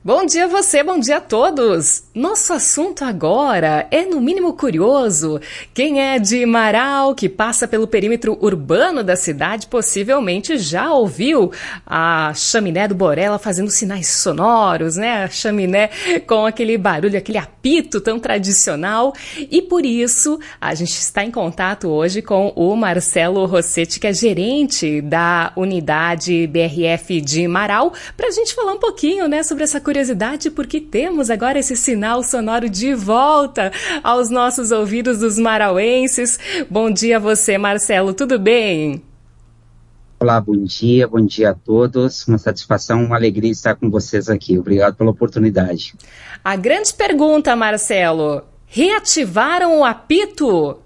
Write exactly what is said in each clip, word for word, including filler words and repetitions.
Bom dia a você, bom dia a todos! Nosso assunto agora é no mínimo curioso. Quem é de Marau, que passa pelo perímetro urbano da cidade, possivelmente já ouviu a chaminé do Borella fazendo sinais sonoros, né? A chaminé com aquele barulho, aquele apito tão tradicional. E por isso, a gente está em contato hoje com o Marcelo Rossetti, que é gerente da unidade B R F de Marau, para a gente falar um pouquinho, né, sobre essa curiosidade, porque temos agora esse sinal sonoro de volta aos nossos ouvidos dos marauenses. Bom dia a você, Marcelo, tudo bem? Olá, bom dia, bom dia a todos. Uma satisfação, uma alegria estar com vocês aqui. Obrigado pela oportunidade. A grande pergunta, Marcelo, reativaram o apito?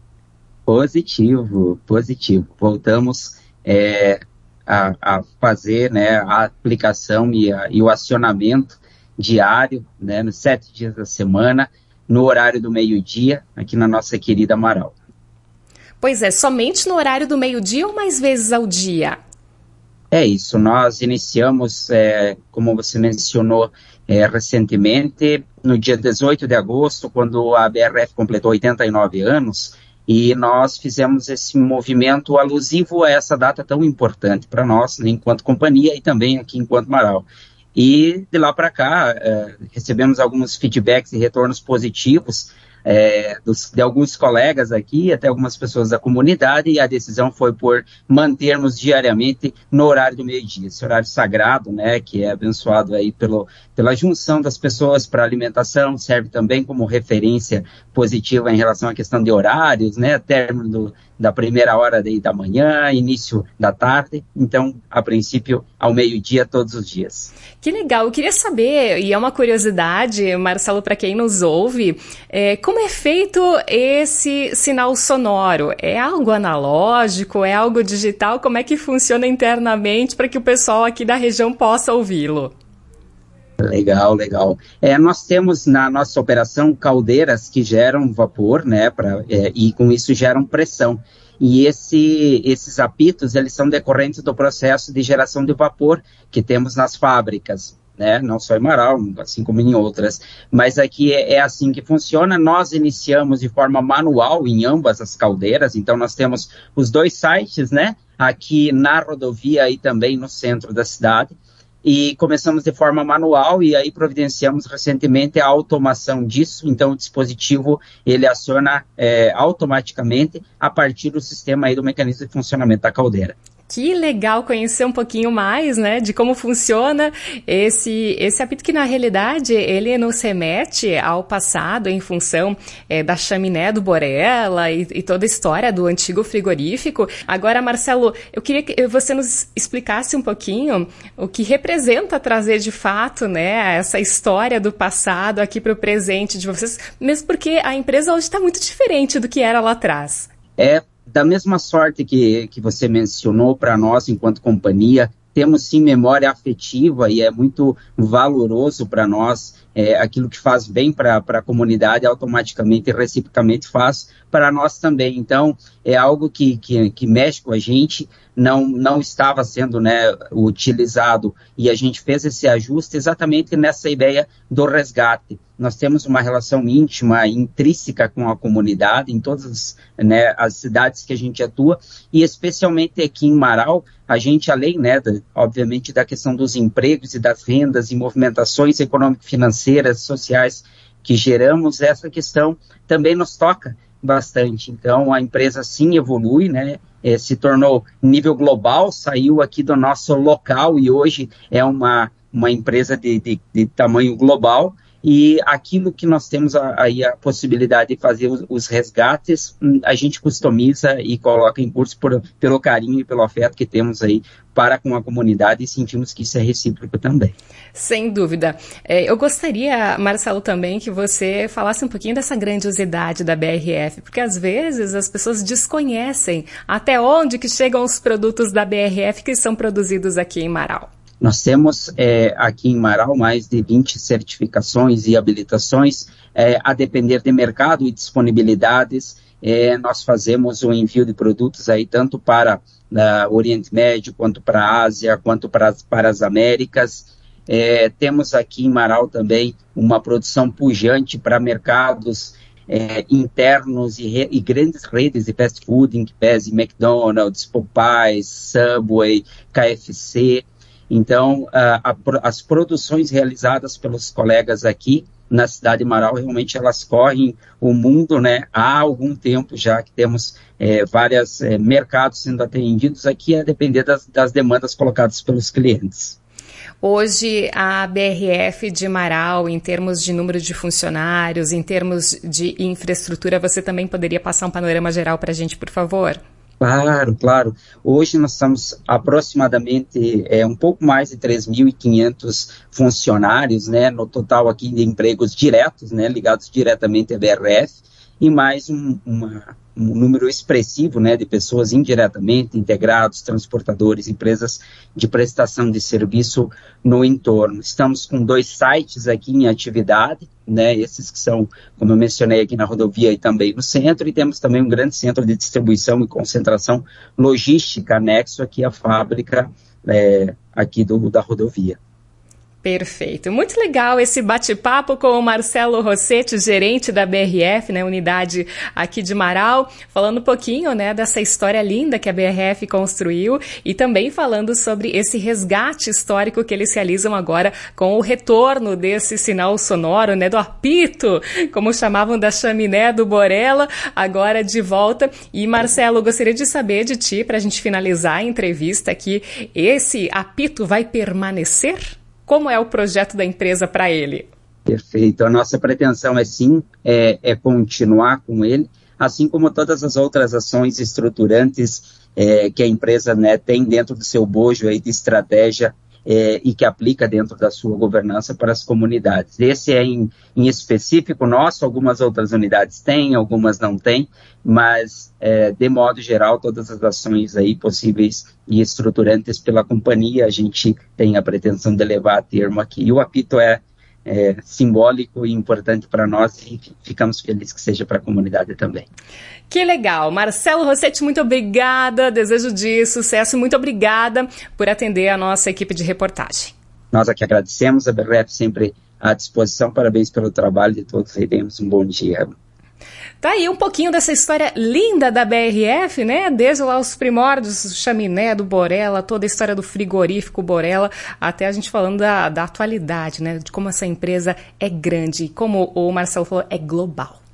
Positivo, positivo. Voltamos é, a, a fazer, né, a aplicação e, a, e o acionamento diário, né, nos sete dias da semana, no horário do meio-dia, aqui na nossa querida Marau. Pois é, somente no horário do meio-dia ou mais vezes ao dia? É isso, nós iniciamos, é, como você mencionou é, recentemente, no dia dezoito de agosto, quando a B R F completou oitenta e nove anos, e nós fizemos esse movimento alusivo a essa data tão importante para nós, né, enquanto companhia e também aqui enquanto Marau. E de lá para cá, é, recebemos alguns feedbacks e retornos positivos é, dos, de alguns colegas aqui, até algumas pessoas da comunidade, e a decisão foi por mantermos diariamente no horário do meio-dia, esse horário sagrado, né, que é abençoado aí pelo, pela junção das pessoas para alimentação, serve também como referência positiva em relação à questão de horários, né, término do, da primeira hora de, da manhã, início da tarde, então, a princípio, ao meio-dia, todos os dias. Que legal, eu queria saber, e é uma curiosidade, Marcelo, para quem nos ouve, é, como é feito esse sinal sonoro? É algo analógico, é algo digital? Como é que funciona internamente para que o pessoal aqui da região possa ouvi-lo? Legal, legal. É, nós temos na nossa operação caldeiras que geram vapor, né, pra, é, e com isso geram pressão. E esse, esses apitos, eles são decorrentes do processo de geração de vapor que temos nas fábricas, né, não só em Marau, assim como em outras. Mas aqui é, é assim que funciona. Nós iniciamos de forma manual em ambas as caldeiras, então nós temos os dois sites, né, aqui na rodovia e também no centro da cidade. E começamos de forma manual e aí providenciamos recentemente a automação disso, então o dispositivo ele aciona é, automaticamente a partir do sistema aí do mecanismo de funcionamento da caldeira. Que legal conhecer um pouquinho mais, né, de como funciona esse, esse apito que, na realidade, ele nos remete ao passado em função é, da chaminé do Borella e, e toda a história do antigo frigorífico. Agora, Marcelo, eu queria que você nos explicasse um pouquinho o que representa trazer, de fato, né, essa história do passado aqui para o presente de vocês, mesmo porque a empresa hoje está muito diferente do que era lá atrás. É. Da mesma sorte que, que você mencionou para nós, enquanto companhia, temos sim memória afetiva e é muito valoroso para nós, é, aquilo que faz bem para a comunidade, automaticamente e reciprocamente faz para nós também. Então, é algo que, que, que mexe com a gente, não, não estava sendo, né, utilizado e a gente fez esse ajuste exatamente nessa ideia do resgate. Nós temos uma relação íntima, intrínseca com a comunidade, em todas as, né, as cidades que a gente atua, e especialmente aqui em Marau, a gente, além, né, da, obviamente, da questão dos empregos e das rendas e movimentações econômico-financeiras, sociais que geramos, essa questão também nos toca bastante. Então, a empresa sim evolui, né, eh, se tornou nível global, saiu aqui do nosso local e hoje é uma, uma empresa de, de, de tamanho global. E aquilo que nós temos aí a, a possibilidade de fazer os, os resgates, a gente customiza e coloca em curso por, pelo carinho e pelo afeto que temos aí para com a comunidade e sentimos que isso é recíproco também. Sem dúvida. É, eu gostaria, Marcelo, também que você falasse um pouquinho dessa grandiosidade da B R F, porque às vezes as pessoas desconhecem até onde que chegam os produtos da B R F que são produzidos aqui em Marau. Nós temos é, aqui em Marau mais de vinte certificações e habilitações, é, a depender de mercado e disponibilidades. É, nós fazemos o envio de produtos aí tanto para o Oriente Médio, quanto para a Ásia, quanto para as, para as Américas. É, temos aqui em Marau também uma produção pujante para mercados é, internos e, re, e grandes redes de fast food, em que pese McDonald's, Popeyes, Subway, K F C. Então, a, a, as produções realizadas pelos colegas aqui na cidade de Marau, realmente elas correm o mundo, né? Há algum tempo já que temos é, vários é, mercados sendo atendidos aqui, a depender das, das demandas colocadas pelos clientes. Hoje, a B R F de Marau, em termos de número de funcionários, em termos de infraestrutura, você também poderia passar um panorama geral para a gente, por favor? Claro, claro. Hoje nós estamos aproximadamente é, um pouco mais de três mil e quinhentos funcionários, né, no total aqui de empregos diretos, né, ligados diretamente à B R F, e mais um, uma, um número expressivo, né, de pessoas indiretamente integrados, transportadores, empresas de prestação de serviço no entorno. Estamos com dois sites aqui em atividade, né, esses que são, como eu mencionei, aqui na rodovia e também no centro, e temos também um grande centro de distribuição e concentração logística anexo aqui à fábrica é, aqui do, da rodovia. Perfeito. Muito legal esse bate-papo com o Marcelo Rossetti, gerente da B R F, né, unidade aqui de Marau, falando um pouquinho, né, dessa história linda que a B R F construiu e também falando sobre esse resgate histórico que eles realizam agora com o retorno desse sinal sonoro, né, do apito, como chamavam da chaminé do Borella, agora de volta. E, Marcelo, gostaria de saber de ti, para a gente finalizar a entrevista aqui, esse apito vai permanecer? Como é o projeto da empresa para ele? Perfeito. A nossa pretensão é sim, é, é continuar com ele, assim como todas as outras ações estruturantes é, que a empresa, né, tem dentro do seu bojo aí de estratégia é, e que aplica dentro da sua governança para as comunidades. Esse é em, em específico nosso, algumas outras unidades têm, algumas não têm, mas é, de modo geral, todas as ações aí possíveis e estruturantes pela companhia, a gente tem a pretensão de levar a termo aqui. E o apito é, é simbólico e importante para nós e ficamos felizes que seja para a comunidade também. Que legal. Marcelo Rossetti, muito obrigada, desejo de sucesso, muito obrigada por atender a nossa equipe de reportagem. Nós aqui agradecemos, a B R F sempre à disposição, parabéns pelo trabalho de todos e demos um bom dia. Tá aí um pouquinho dessa história linda da B R F, né? Desde lá os primórdios, chaminé do Borella, toda a história do frigorífico Borella, até a gente falando da, da atualidade, né? De como essa empresa é grande e como o Marcelo falou, é global.